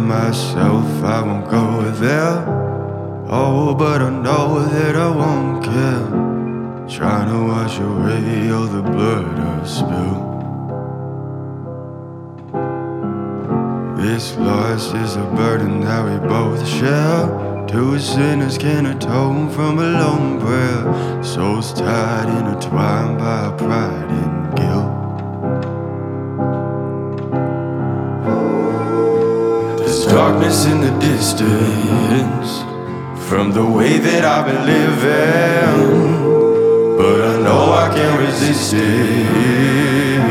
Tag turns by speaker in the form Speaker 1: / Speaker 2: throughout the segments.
Speaker 1: myself I won't go there. Oh, but I know that I won't care. Trying to wash away all the blood I've spilled. This loss is a burden that we both share. Two sinners can atone from a lone prayer. Souls tied, intertwined by our pride and guilt. There's darkness in the distance from the way that I've been living, but I know I can't resist it.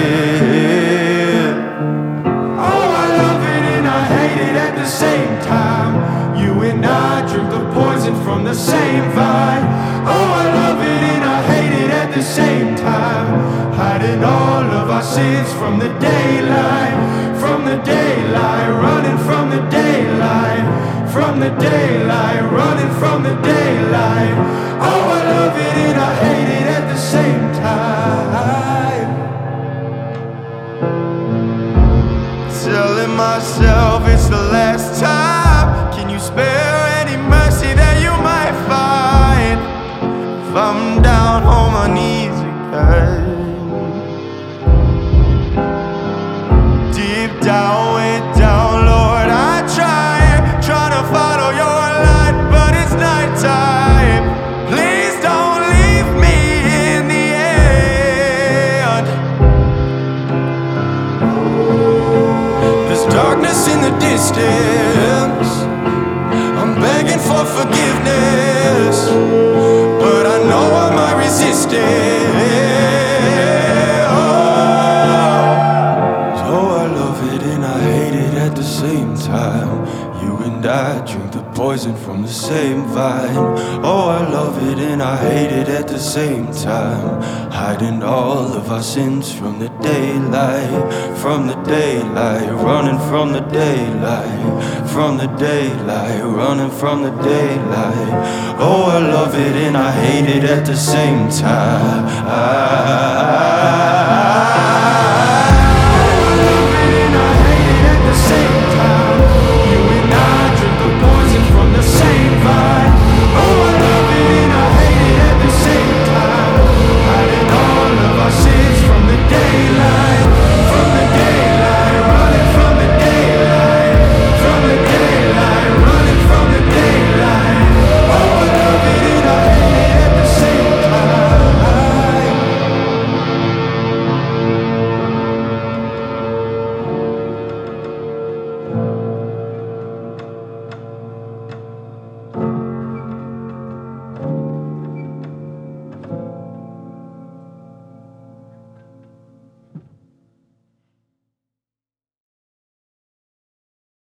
Speaker 1: Oh, I love it and I hate it at the same time. You and I drink the poison from the same vine. Oh, I love it and I hate it at the same time. Hiding all of our sins from the daylight, from the daylight, running from the daylight, from the daylight, running from the daylight. Oh, I love it and I hate it at the same time. Telling myself it's the last time. Can you spare any mercy that you might find if I'm down on my knees again? Deep down, way down, Lord, I try to follow your light, but it's nighttime. Please don't leave me in the end. There's darkness in the distance. I'm begging for forgiveness, but I know I might resist it. Oh, so I love it and I hate it at the same time. You and I drink the poison from the same vine. Oh, I love it and I hate it at the same time. Hiding all of our sins from the daylight, from the daylight, running from the daylight, from the daylight, running from the daylight. Oh, I love it and I hate it at the same time.